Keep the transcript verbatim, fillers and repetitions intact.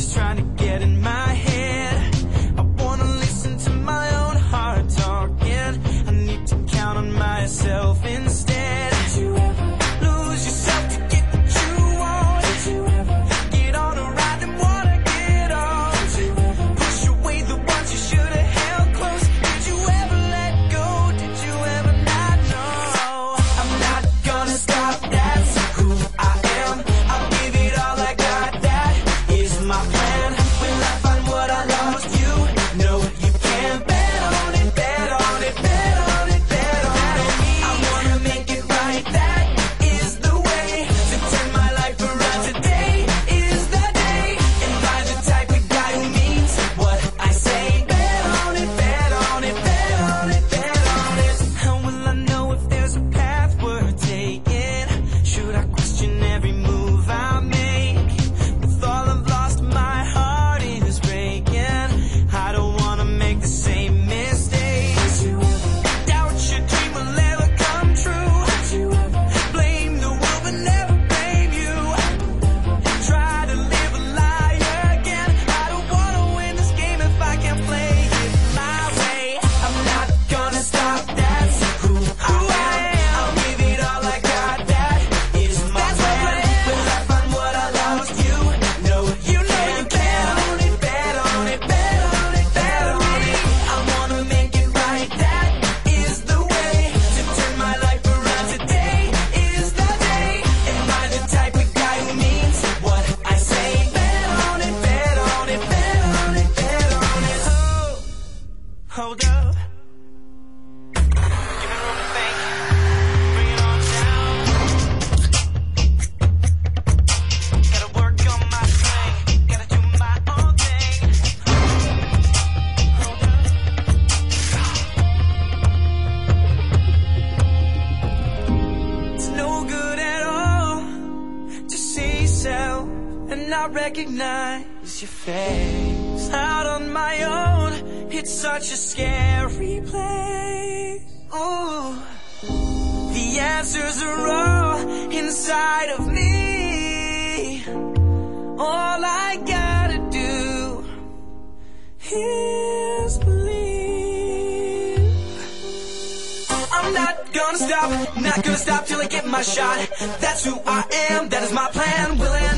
just trying to get in my head. I wanna listen to my own heart talking. I need to count on myself instead. Did you ever lose yourself to get what you want? Did you ever get on a ride and wanna get off? Did you ever push away the ones you should have held close? Did you ever let go? Did you ever not know? I'm not gonna stop, that's who I am. I'll give it all I got, that is my plan. Will I find what I lost? You know you can. Bet on it, bet on it, bet on it, bet on it. I wanna make it right, that is the way to turn my life around. Today is the day, and I'm the type of guy who means what I say. Bet on it, bet on it, bet on it, bet on it. How will I know if there's a path worth taking? Should I question every move I make? With all I've lost, my heart is breaking. I don't wanna make the same mistakes. Did you ever doubt your dream will ever come true? Did you ever blame the world but never blame you? Try to live a lie again. I don't wanna win this game if I can't play it my way. I'm not gonna stop, that's who I am. I'll give it all I got, that is my plan. Will I find what I lost? You know you know you can. Bet on it, bet on it, bet on it. I wanna make it right, that is the way to turn my life around. Today is the day, and I'm the type of guy who means what I say. Bet on it, bet on it, bet on it, bet on it. Oh, hold up. Give me room to think. Bring it on down. Gotta work on my thing. Gotta do my own thing. Hold up. It's no good at all to see yourself and not recognize your face. Out on my own, it's such a scary place. Ooh, the answers are all inside of me. All I gotta do is believe. I'm not gonna stop, not gonna stop till I get my shot. That's who I am, that is my plan. Will I